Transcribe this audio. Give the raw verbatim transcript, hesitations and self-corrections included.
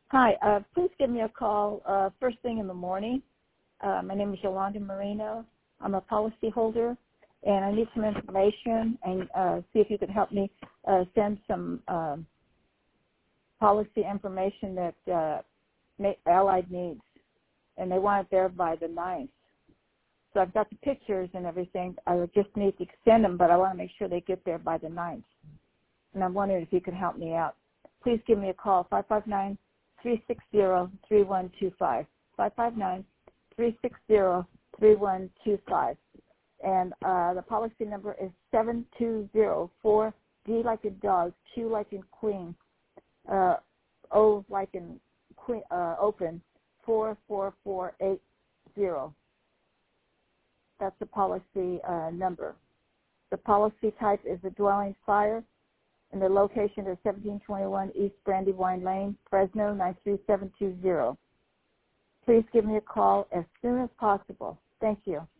Hi, uh, please give me a call uh, first thing in the morning. Uh, my name is Yolanda Marino. I'm a policy holder, and I need some information and uh, see if you could help me uh, send some um, policy information that uh, Allied needs, and they want it there by the ninth. So I've got the pictures and everything. I just need to send them, but I want to make sure they get there by the ninth. And I'm wondering if you could help me out. Please give me a call, five five nine, three six zero, three one two five, five five nine, three six zero, three one two five. And uh, the policy number is seven two zero four, D like in dog, Q like in queen, uh, O like in queen, uh, open, four four four eight zero. That's the policy uh, number. The policy type is a dwelling fire, and the location is seventeen twenty-one East Brandywine Lane, Fresno, nine three seven two zero. Please give me a call as soon as possible. Thank you.